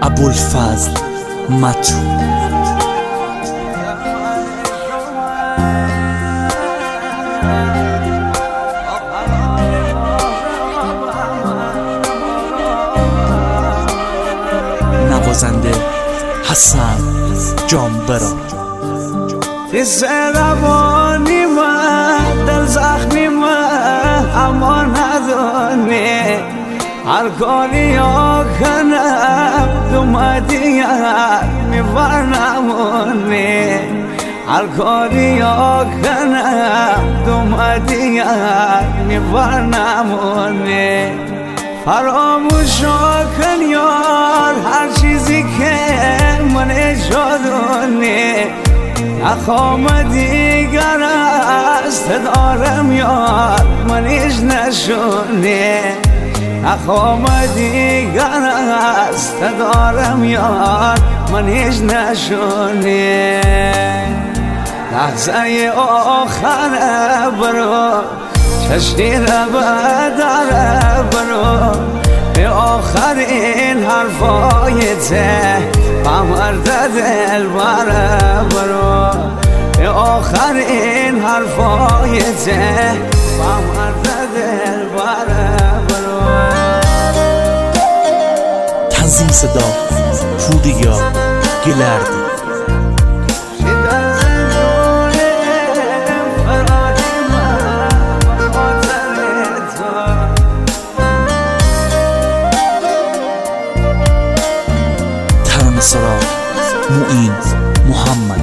ابوالفضل متو. نوازنده حسن جانبرا. تیز روانی من دل زخمی من اما ندانی هر کاری ها کنم تو مدیت میبرنمونی هر کاری ها کنم تو مدیت میبرنمونی فراموش کن یار هر چیزی که من جادونی نخوام دیگر است دارم یار منیش نشونی نخوام دیگر است دارم یار منیش نشونی لحظه آخر برو چشنی رو بدر برو به آخرین حرفای ته بمرد دل برو به آخرین حرفای ته بمرد دل برو. تنظیم صدا پوریا گلردی. ترانه‌سرا معین محمد.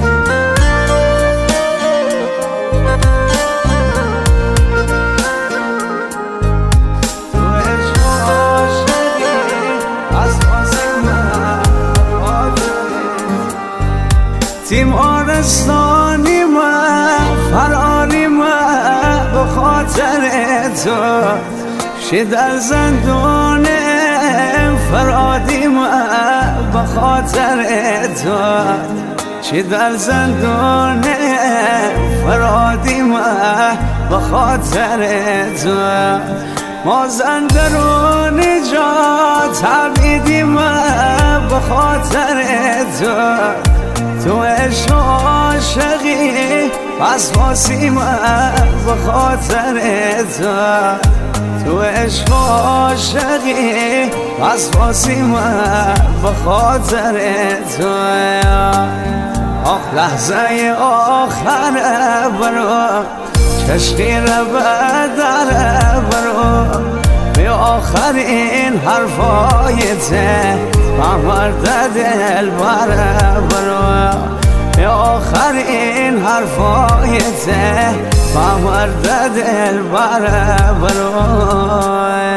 تیمارستانی من فراری من به خاطر تو شد در زندان فرادی من به خاطر تو شد در زندان فرادی من به خاطر تو ما زنده رو نجات حبیدی من به خاطر تو عشق عاشقی پس واسی من به خاطر تو عشق عاشقی پس واسی من به خاطر تو آخ لحظه آخر برو چشقی رو بدر برو به آخرین حرفای ته بمرد دل برو به آخرین حرفای ته بمرد دل برو.